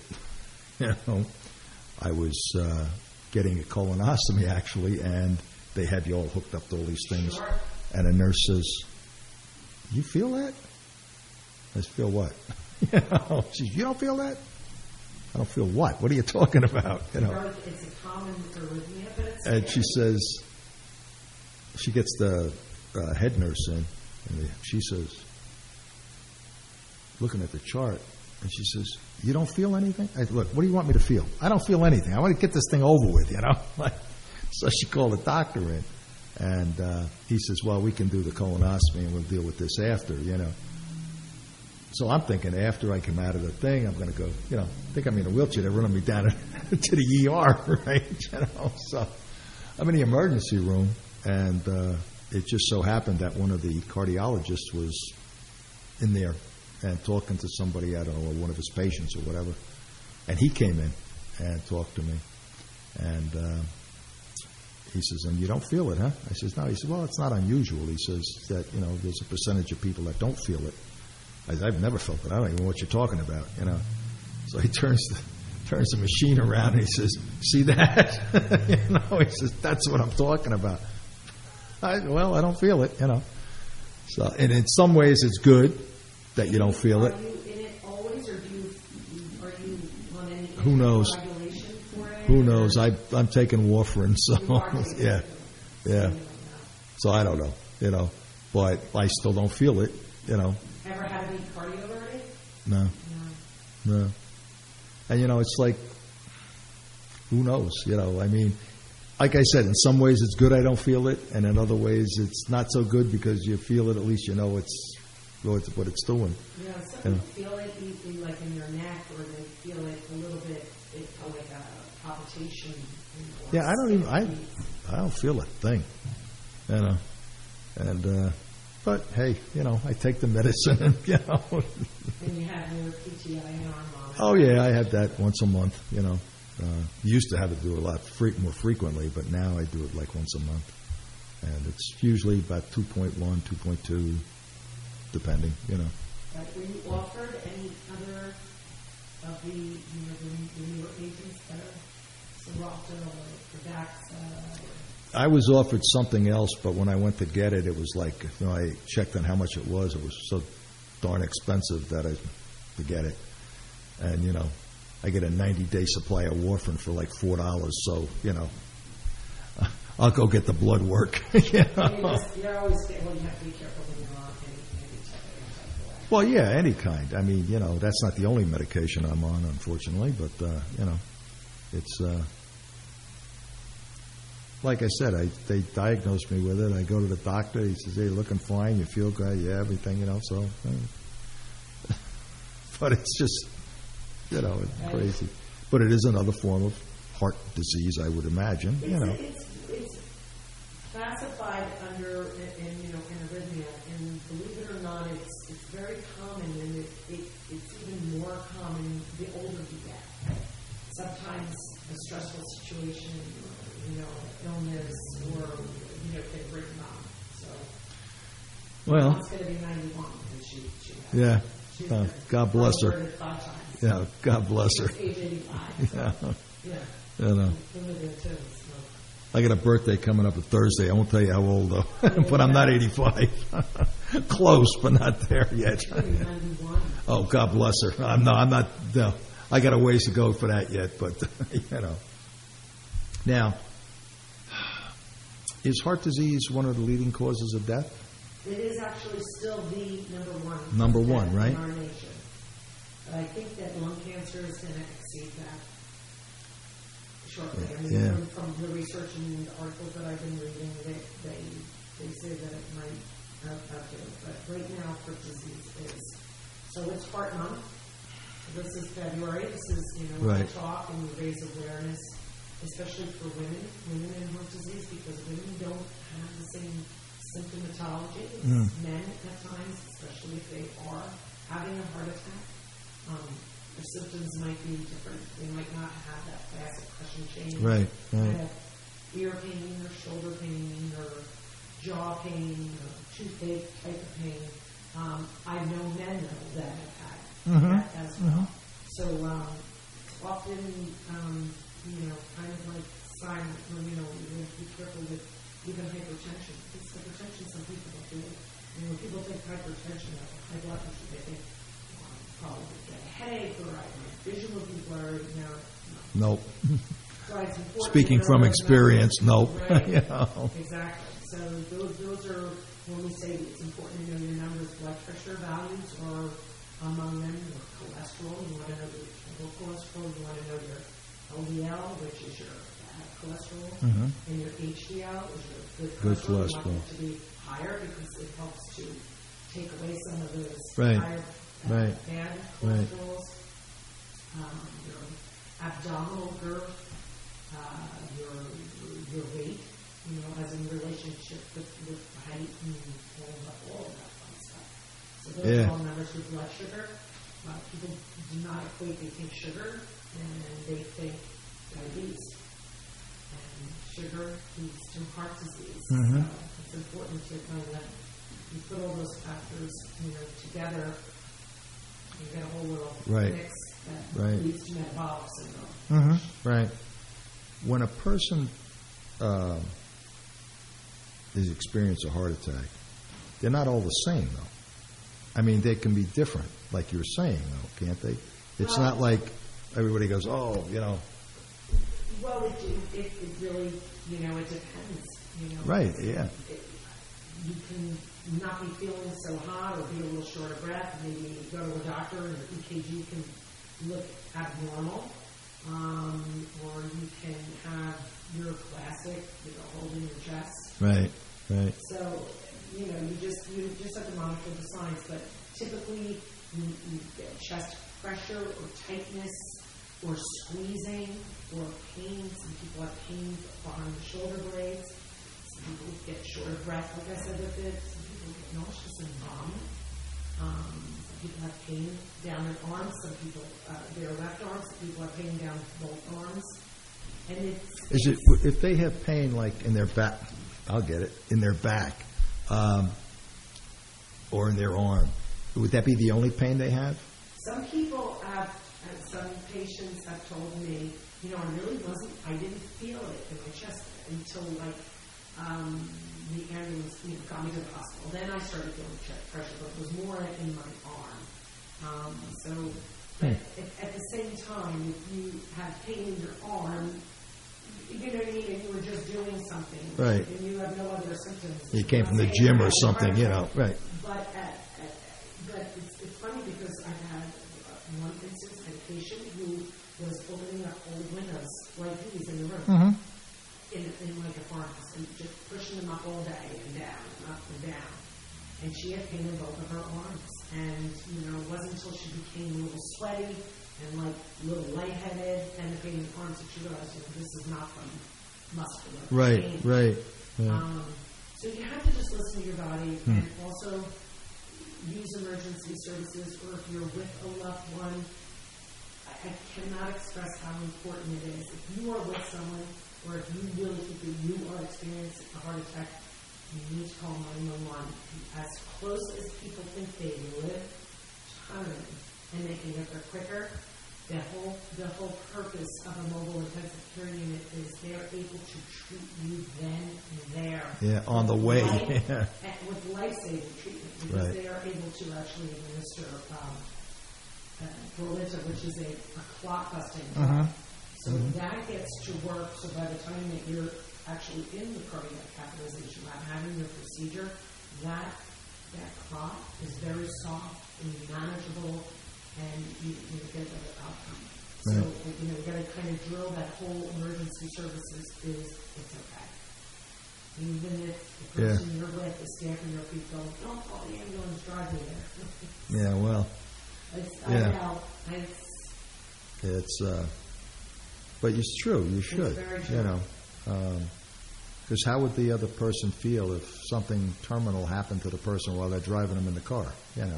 I was getting a colonoscopy, actually, and they had you all hooked up to all these things. Sure. And a nurse says, "You feel that?" I said, "Feel what?" She says, "You don't feel that?" "I don't feel what? What are you talking about?" It's a common arrhythmia, but it's... And she says, she gets the head nurse in, and she says, looking at the chart, and she says, "You don't feel anything?" I said, "Look, what do you want me to feel? I don't feel anything. I want to get this thing over with, So she called the doctor in, and he says, "Well, we can do the colonoscopy, and we'll deal with this after, So I'm thinking after I come out of the thing, I'm going to go, I think I'm in a wheelchair. They're running me down to the ER, right? So I'm in the emergency room, and it just so happened that one of the cardiologists was in there and talking to somebody, I don't know, one of his patients or whatever. And he came in and talked to me. And he says, "And you don't feel it, huh?" I says, "No." He says, "Well, it's not unusual." He says that, there's a percentage of people that don't feel it. I said, "I've never felt it. I don't even know what you're talking about, So he turns the machine around and he says, "See that?" He says, "That's what I'm talking about." I don't feel it, So, and in some ways it's good that you don't feel it. Are you in it always, or are you on any Who knows? For it? Who knows? I'm taking warfarin, so yeah. So I don't know, but I still don't feel it, Ever had any cardioverted? No. And it's like, who knows? I mean, like I said, in some ways it's good I don't feel it, and in other ways it's not so good because you feel it. At least it's what it's doing. Yeah, some people feel it like in your neck, or they feel it a little bit, like a palpitation. Yeah, I don't feel a thing, And but hey, I take the medicine, and And you have your PTI arm. Oh yeah, I have that once a month. Used to have to do it a lot more frequently, but now I do it like once a month, and it's usually about 2.1, 2.2, depending. Were you offered any other of the newer agents, Xarelto or Pradaxa? I was offered something else, but when I went to get it, it was like, I checked on how much it was. It was so darn expensive that I to get it. And, I get a 90-day supply of warfarin for like $4. So, I'll go get the blood work. You're always, you have to be careful when you're on any type of antibiotic. Well, yeah, any kind. I mean, that's not the only medication I'm on, unfortunately, but, it's... Like I said, they diagnosed me with it. I go to the doctor. He says, "Hey, you're looking fine. You feel good. Yeah, everything, So, but it's just, it's crazy. But it is another form of heart disease, I would imagine. It's classified under an arrhythmia, and believe it or not, it's very common, and it's even more common the older you get. Sometimes a stressful situation, illness, or can bring them on. So, well, it's going to be 91, and she yeah. God bless her. 5 times. Yeah, God bless her. Age 85. Yeah. Yeah. There too, I got a birthday coming up on Thursday. I won't tell you how old, though, but I'm not 85. Close, but not there yet. Oh, God bless her. I'm not. No, I got a ways to go for that yet, but, Now, is heart disease one of the leading causes of death? It is actually still the number one. Number one, right? In our nation. But I think that lung cancer is going to exceed that shortly. From the research and the articles that I've been reading, they say that it might outdo it. But right now, heart disease is. So it's Heart Month. This is February. This is, we talk and we raise awareness, especially for women in heart disease, because women don't have the same symptomatology as men at times, especially if they are having a heart attack. Their symptoms might be different. They might not have that fast crushing change. Right. They have ear pain or shoulder pain or jaw pain or toothache type of pain. I know men that have had that as well. So often, kind of like silent, when we have to be careful with even hypertension. It's hypertension, some people don't do it. When people think hypertension, high blood pressure, they think probably get a headache or my vision will be blurred. Nope. So it's important. Speaking from experience, nope. Right. Exactly. So those are, when we say it's important to know your numbers, blood pressure values, or among them, your cholesterol. You want to know your total cholesterol. You want to know your LDL, which is your bad cholesterol, and your HDL is your good cholesterol. You want it to be higher because it helps to take away some of those higher bad cholesterols. Your abdominal girth, your weight, as in relationship with height and all of that fun stuff. So those are all numbers for blood sugar. People do not equate, they think sugar and they think diabetes. And sugar leads to heart disease. So it's important to kind of you put all those factors, together, you get a whole little mix that leads to metabolic syndrome. Right. When a person is experiencing a heart attack, they're not all the same, though. I mean, they can be different, like you're saying, though, can't they? It's not like everybody goes, Well, it really, it depends. Right, yeah. You can not be feeling so hot or be a little short of breath. Maybe go to a doctor and your EKG can look abnormal. Or you can have your classic, holding your chest. Right. So, you just have to monitor the signs. But typically, you get chest pressure or tightness or squeezing or pain. Some people have pain behind the shoulder blades. Some people get short of breath, like I said with it. Some people get nauseous and vomit. Some people have pain down their arms. Some people, their left arms. Some people have pain down both arms. And if they have pain like in their back, I'll get it, in their back, or in their arm, would that be the only pain they have? Some people have, some patients have told me, I didn't feel it in my chest until the ambulance got me to the hospital. Then I started feeling chest pressure, but it was more in my arm. But at the same time, if you have pain in your arm, and you were just doing something, right? And you have no other symptoms. You came from the gym or something, right? But it's funny because I've had one instance, a patient who was opening up old windows like these in the room, in like a farmhouse, and just pushing them up all day and down and up and down. And she had pain in both of her arms, and it wasn't until she became a little sweaty and a little lightheaded and the pain in the arms that she realized this is not from muscular pain. Right. So you have to just listen to your body and also use emergency services, or if you're with a loved one, I cannot express how important it is. If you are with someone, or if you really think that you are experiencing a heart attack, you need to call 911. As close as people think they live to 100, and they can get there quicker, The whole purpose of a mobile intensive care unit is they're able to treat you then and there. Yeah, on the way. With life-saving treatment, because they are able to actually administer Brilinta, which is a clot-busting drug. So that gets to work, so by the time that you're actually in the cardiac catheterization lab having your procedure, that clot is very soft and manageable, and you get a better outcome. So, we've got to kind of drill that whole emergency services is it's okay. Even if the person you're with is stamping your feet going, don't call the ambulance, drive me there. Yeah, well. I know. But it's true, you should. It's very true. Because how would the other person feel if something terminal happened to the person while they're driving them in the car?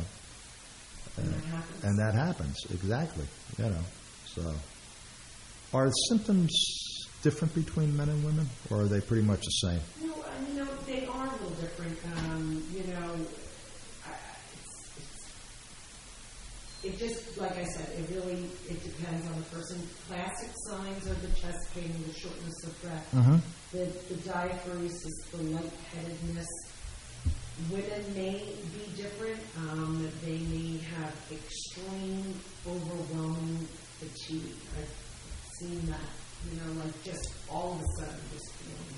And that happens, exactly. So, are symptoms different between men and women, or are they pretty much the same? No, they are a little different. It just, like I said, it depends on the person. Classic signs are the chest pain, the shortness of breath, the diaphoresis, the lightheadedness. Women may be different. They may have extreme, overwhelming fatigue. I've seen that, like just all of a sudden, just feeling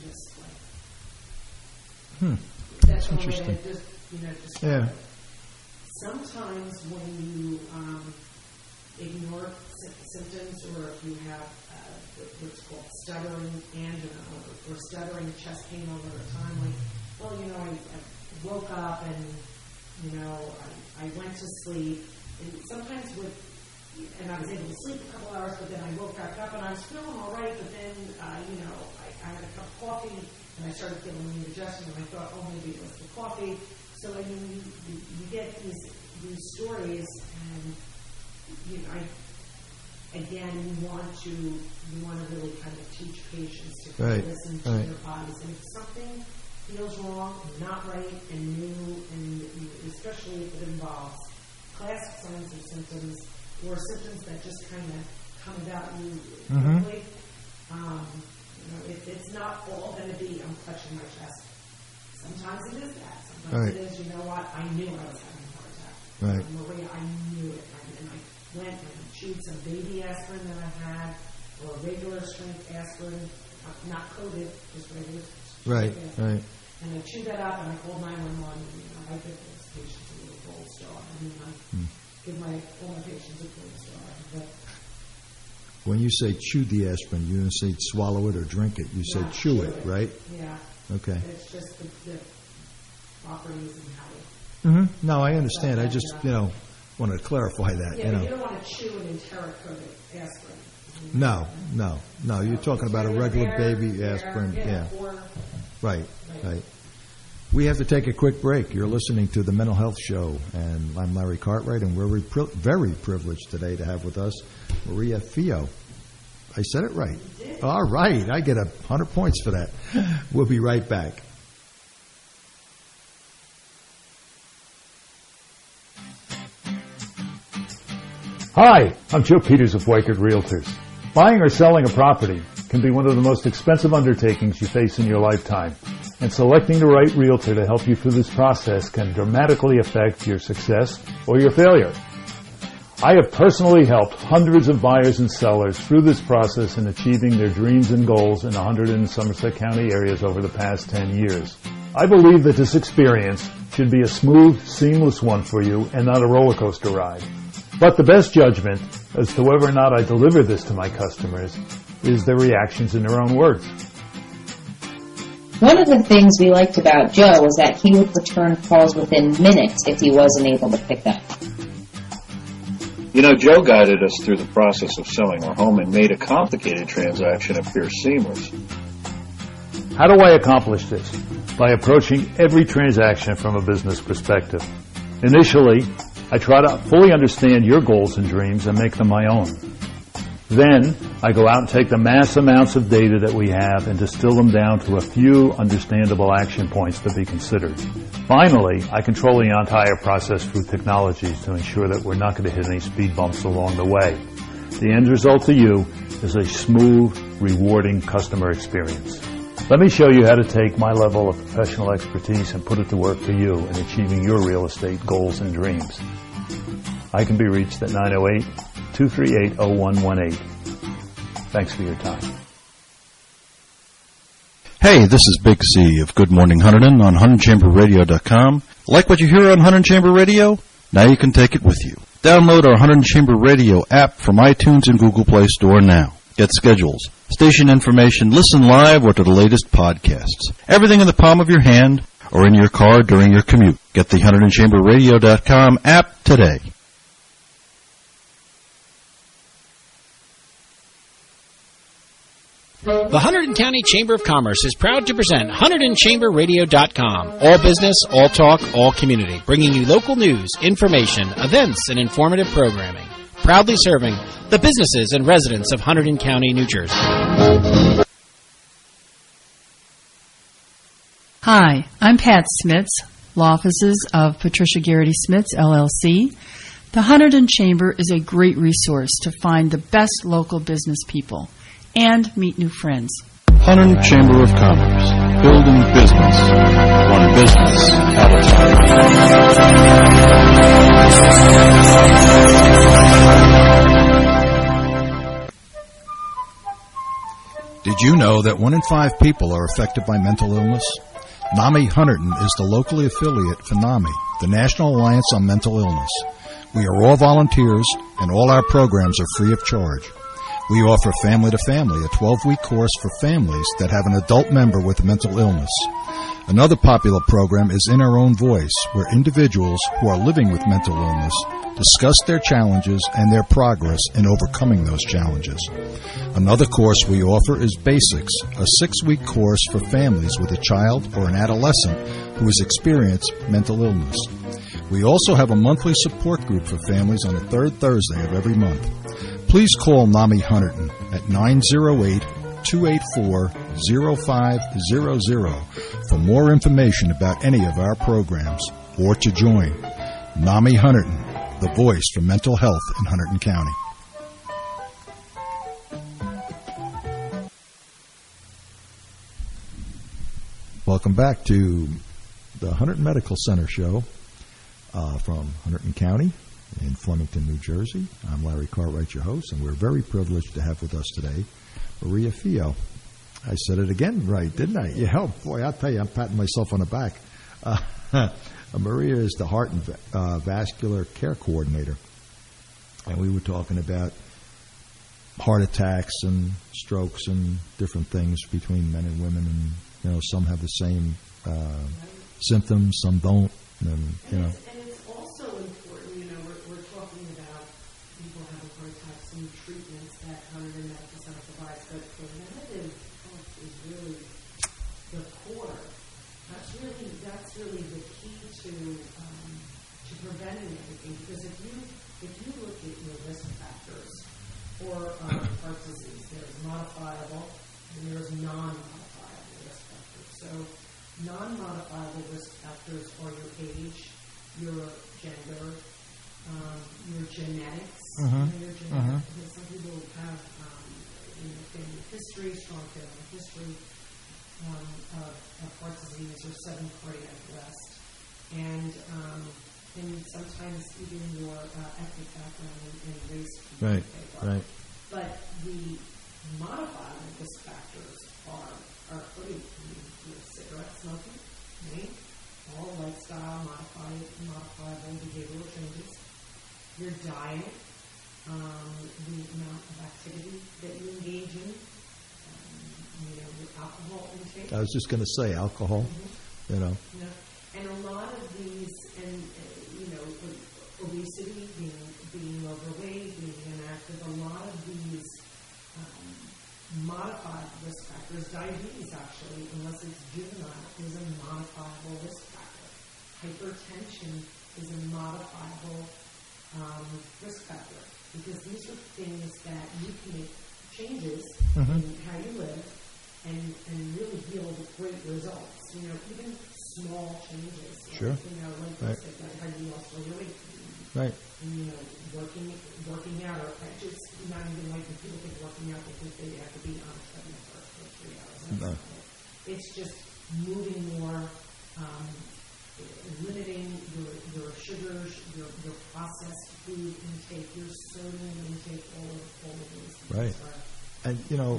just like. That's interesting. Yeah. Sometimes when you ignore symptoms, or if you have what's called stuttering angina or stuttering chest pain over time, like, I woke up and, I went to sleep, and sometimes and I was able to sleep a couple hours, but then I woke back up and I was feeling all right, but then, I had a cup of coffee and I started feeling indigestion, and I thought, maybe it was the coffee. So, you get these stories, and, you want to really kind of teach patients to kind of listen to their bodies. And if something feels wrong, not right, and new, and especially if it involves classic signs or symptoms, or symptoms that just kind of come about you quickly, it's not all going to be, I'm clutching my chest. Sometimes it is that. Sometimes it is, I knew I was having a heart attack. Maria, I knew it. And I went and chewed some baby aspirin that I had, or regular strength aspirin, not coated, just regular strength aspirin. And I chewed that up, and I called 911, and I give those patients a little gold star. Give all my patients a gold star. But when you say chew the aspirin, you don't say swallow it or drink it. You say chew it, right? Yeah. Okay. It's just the properties and how it... No, I understand. I just, wanted to clarify that. Yeah, you don't want to chew an enteric-coated aspirin. No. You're talking about a regular baby aspirin. Yeah. Right. We have to take a quick break. You're listening to the Mental Health Show, and I'm Larry Cartwright, and we're very privileged today to have with us Maria Fio. I said it right. All right. I get 100 points for that. We'll be right back. Hi, I'm Joe Peters of Weichert Realtors. Buying or selling a property can be one of the most expensive undertakings you face in your lifetime, and selecting the right realtor to help you through this process can dramatically affect your success or your failure. I have personally helped hundreds of buyers and sellers through this process in achieving their dreams and goals in 100 and Somerset County areas over the past 10 years. I believe that this experience should be a smooth, seamless one for you and not a roller coaster ride. But the best judgment as to whether or not I deliver this to my customers is their reactions in their own words. One of the things we liked about Joe was that he would return calls within minutes if he wasn't able to pick up. Joe guided us through the process of selling our home and made a complicated transaction appear seamless. How do I accomplish this? By approaching every transaction from a business perspective. Initially, I try to fully understand your goals and dreams and make them my own. Then, I go out and take the mass amounts of data that we have and distill them down to a few understandable action points to be considered. Finally, I control the entire process through technology to ensure that we're not going to hit any speed bumps along the way. The end result to you is a smooth, rewarding customer experience. Let me show you how to take my level of professional expertise and put it to work for you in achieving your real estate goals and dreams. I can be reached at 908-238-0118. Thanks for your time. Hey, this is Big C of Good Morning Hunterdon on HunterdonChamberRadio.com. Like what you hear on Hunterdon Chamber Radio? Now you can take it with you. Download our Hunterdon Chamber Radio app from iTunes and Google Play Store now. Get schedules, station information, listen live, or to the latest podcasts. Everything in the palm of your hand or in your car during your commute. Get the HunterdonChamberRadio.com app today. The Hunterdon County Chamber of Commerce is proud to present HunterdonChamberRadio.com. All business, all talk, all community. Bringing you local news, information, events, and informative programming. Proudly serving the businesses and residents of Hunterdon County, New Jersey. Hi, I'm Pat Smits, law offices of Patricia Garrity Smits, LLC. The Hunterdon Chamber is a great resource to find the best local business people and meet new friends. Hunterdon Chamber of Commerce. Building business. One business at a time. Did you know that 1 in 5 people are affected by mental illness? NAMI Hunterdon is the locally affiliate for NAMI, the National Alliance on Mental Illness. We are all volunteers, and all our programs are free of charge. We offer Family to Family, a 12-week course for families that have an adult member with mental illness. Another popular program is In Our Own Voice, where individuals who are living with mental illness discuss their challenges and their progress in overcoming those challenges. Another course we offer is Basics, a 6-week course for families with a child or an adolescent who has experienced mental illness. We also have a monthly support group for families on the third Thursday of every month. Please call NAMI Hunterdon at 908-284-0500 for more information about any of our programs or to join. NAMI Hunterdon, the voice for mental health in Hunterdon County. Welcome back to the Hunterdon Medical Center show from Hunterdon County in Flemington, New Jersey. I'm Larry Cartwright, your host, and we're very privileged to have with us today Maria Fio. I said it again right, didn't I? Yeah, oh boy, I'll tell you, I'm patting myself on the back. Maria is the Heart and Vascular Care Coordinator, and we were talking about heart attacks and strokes and different things between men and women, and you know, some have the same symptoms, some don't, and you know. And it's also important, you know, we're talking about people having heart attacks and treatments that Hunterdon Medical Center provides, but preventative health is really the core. That's really the key to preventing everything. Because if you look at your risk factors for heart disease, there's modifiable and there's non-modifiable risk factors. So non-modifiable risk factors are your age, your gender, your genetics. Some people have family history, strong family history of heart disease or sudden cardiac arrest, and sometimes even your ethnic background and race. Right. But the modifiable risk factors are pretty. Cigarette smoking, right? All lifestyle modifiable behavioral changes. Your diet, the amount of activity that you engage in, your alcohol intake. I was just going to say alcohol, you know. Yeah. And a lot of these, obesity, being overweight, being inactive, a lot of these modified risk factors, diabetes actually, unless it's juvenile, is a modifiable risk factor. Hypertension is a modifiable risk factor, because these are things that you can make changes in how you live and really yield great results. You know, even small changes. Sure. Like how you lost your weight. Right. And, working out, or just not even like when people think working out, they think they have to be on a treadmill for 3 hours. No. It's just moving more, limiting your sugars, your processed food intake, your sodium intake, all of those things. Right. And,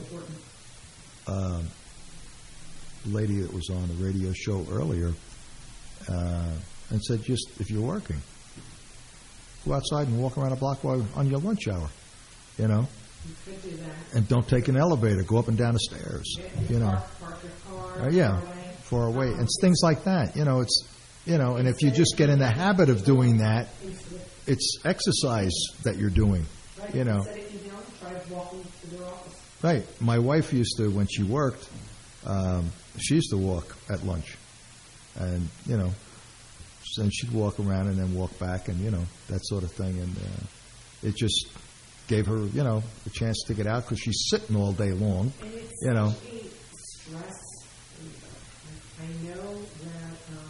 the lady that was on the radio show earlier and said, just if you're working, go outside and walk around a block while on your lunch hour, You could do that. And don't take an elevator. Go up and down the stairs, Park your car. Far away. And it's things like that. And if you just get in the habit of doing that, it's exercise that you're doing, Right. Instead of try walking to their office. Right. My wife used to, when she worked, she used to walk at lunch. And, and she'd walk around and then walk back and, that sort of thing. And it just gave her, a chance to get out because she's sitting all day long, And it's such a stress reliever. I know that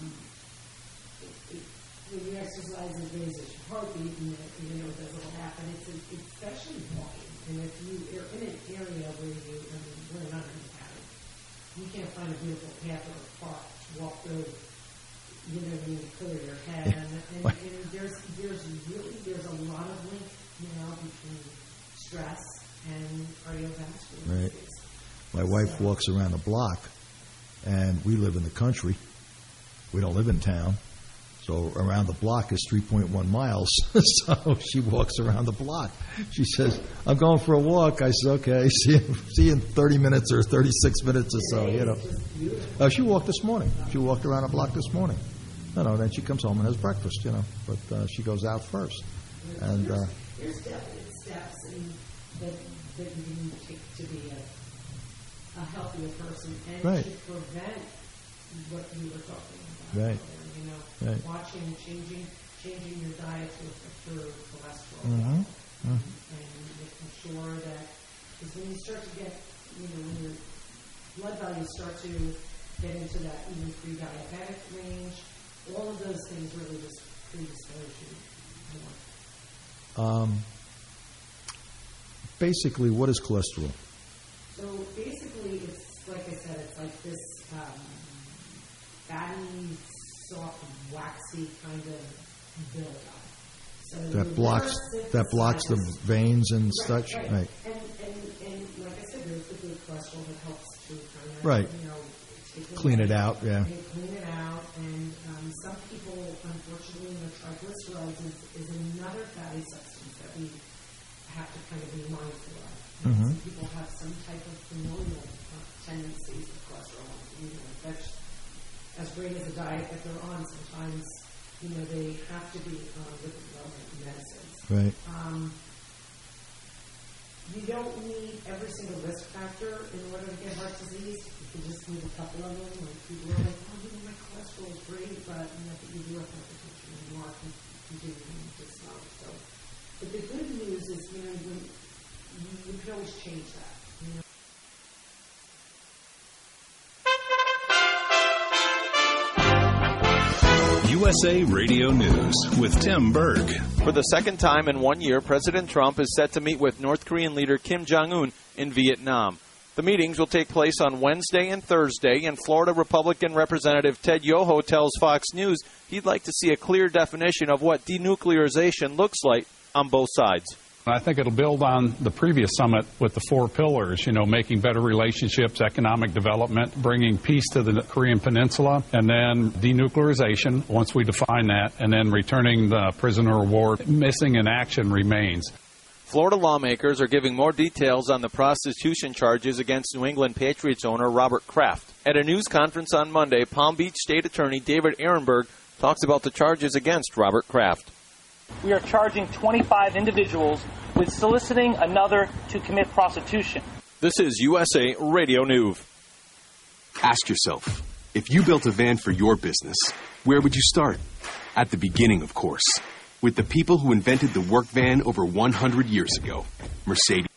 when you exercise, it raises your heartbeat and it does all that, but it's especially walking. And if you are in an area where we're not in the pattern, you can't find a beautiful path or a park to walk through, clear your head. And there's a lot of link, between stress and cardiovascular Right. My wife walks around the block, and we live in the country. We don't live in town. So around the block is 3.1 miles. So she walks around the block. She says, I'm going for a walk. I said, okay, see you in 30 minutes or 36 minutes or so, She walked this morning. She walked around the block this morning. Then she comes home and has breakfast, But she goes out first. And there's definite steps that you need to take to be a healthier person and Right. to prevent what you were talking about. Right. Right. Watching, changing your diet to affect your cholesterol, Mm-hmm. and making sure that, because when you start to get, when your blood values start to get into that even pre-diabetic range, all of those things really just predispose you more. Basically, what is cholesterol? So basically, it's like I said, it's like this fatty, soft, waxy kind of buildup. So that blocks the veins and such. Right. And like I said, there's the good cholesterol that helps to kind of Right. Clean it out. Yeah. Clean it out, and some people, unfortunately, triglycerides is another fatty substance that we have to kind of be mindful of. Mm-hmm. Some people have some type of familial tendencies with cholesterol. That's as great as a diet that they're on. Sometimes, they have to be on lipid medicines. Right. You don't need every single risk factor in order to get heart disease. You can just need a couple of them. Like people are like, my cholesterol is great, but you do have hypertension and you are continuing to smoke. So, but the good news is, you can always change that. USA Radio News with Tim Berg. For the second time in 1 year, President Trump is set to meet with North Korean leader Kim Jong-un in Vietnam. The meetings will take place on Wednesday and Thursday, and Florida Republican Representative Ted Yoho tells Fox News he'd like to see a clear definition of what denuclearization looks like on both sides. I think it'll build on the previous summit with the 4 pillars, making better relationships, economic development, bringing peace to the Korean Peninsula, and then denuclearization, once we define that, and then returning the prisoner of war. Missing in action remains. Florida lawmakers are giving more details on the prostitution charges against New England Patriots owner Robert Kraft. At a news conference on Monday, Palm Beach State Attorney David Ehrenberg talks about the charges against Robert Kraft. We are charging 25 individuals with soliciting another to commit prostitution. This is USA Radio News. Ask yourself, if you built a van for your business, where would you start? At the beginning, of course, with the people who invented the work van over 100 years ago, Mercedes.